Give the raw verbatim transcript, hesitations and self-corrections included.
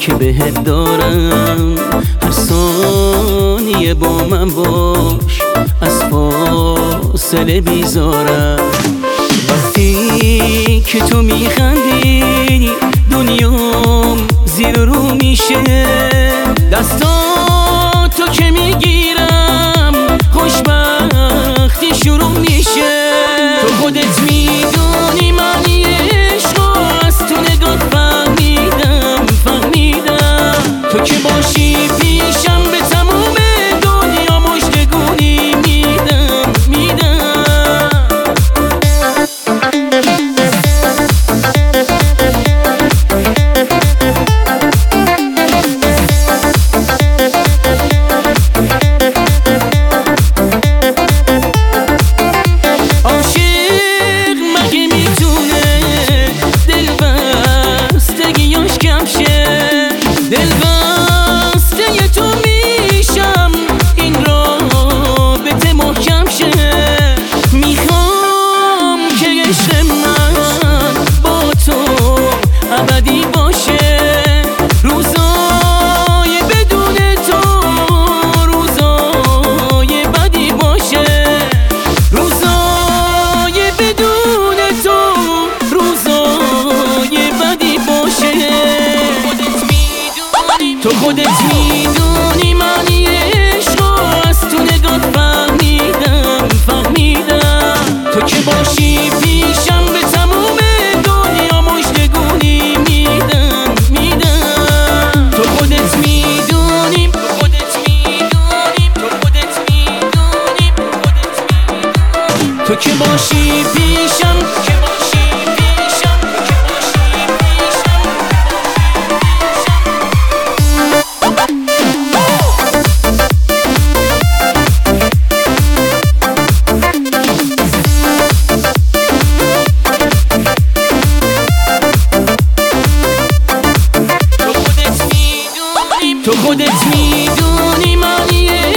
که بهت دارم. هر ثانیه با من باش، از فاصله بیزارم. وقتی که تو میخندی دنیام زیر رو میشه. دستاتو که میگیرم خوشبختی شروع میشه. تو خودت میدونی معنی عشقو، از تو نگات فهمیدم فهمیدم. تو که باشی پیشم به تموم دنیا مژدگونی میدم میدم. دلبسته تو میشم این رابطه محکم شه. میخوام که عشق من با تو ابدی باشه. روزای بدون تو روزای بدی باشه. روزای بدون تو روزای بدی باشه. تو خودت میدونی معنی عشقو، از تو نگات فهمیدم فهمیدم. تو که باشی پیشم به تموم دنیا مژدگونی میدم میدم. تو خودت میدونی تو خودت میدونی تو خودت میدونی تو که باشی پیشم که باشی پیشم که باشی پیشم. تو خودت میدونی معنی